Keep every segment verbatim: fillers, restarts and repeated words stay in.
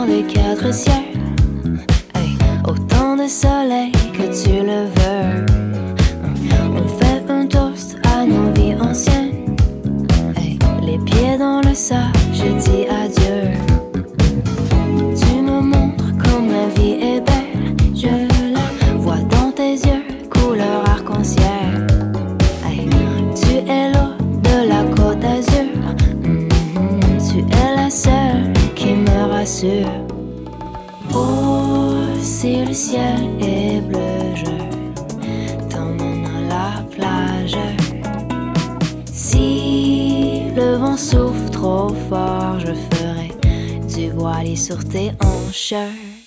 dans les quatre ciels. Hey, autant de soleil que tu le veux. On fait un toast à nos vies anciennes. Hey, les pieds dans le sable, je dis adieu. Tu me montres comme la vie est belle. Je la vois dans tes yeux, couleur arc-en-ciel. Hey, tu es l'eau de la côte d'Azur. Mm-hmm, tu es la seule qui me rassure. Oh, si le ciel est bleu, je t'emmène à la plage. Si le vent souffle trop fort, je ferai du voilier sur tes hanches.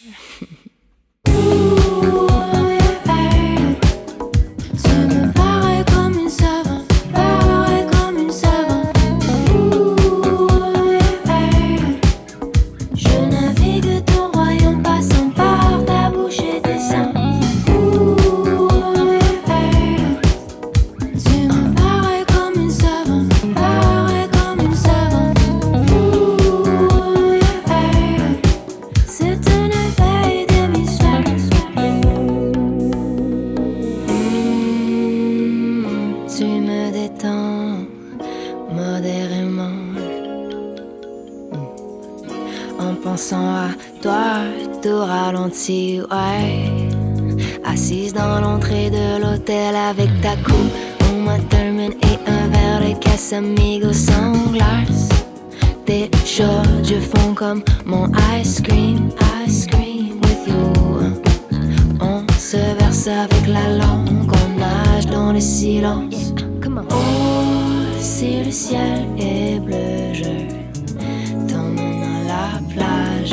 Ouais. Assise dans l'entrée de l'hôtel avec ta coupe, Uma Thurman et un verre de Casamigos sans glace. Tes shorts je fonds comme mon ice cream, ice cream with you. On se verse avec la langue, on nage dans le silence. Oh, si le ciel est bleu, je t'emmène à la plage.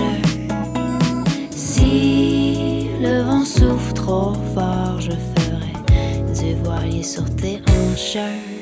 Si le vent souffle trop fort, je ferai du voilier sur tes hanches.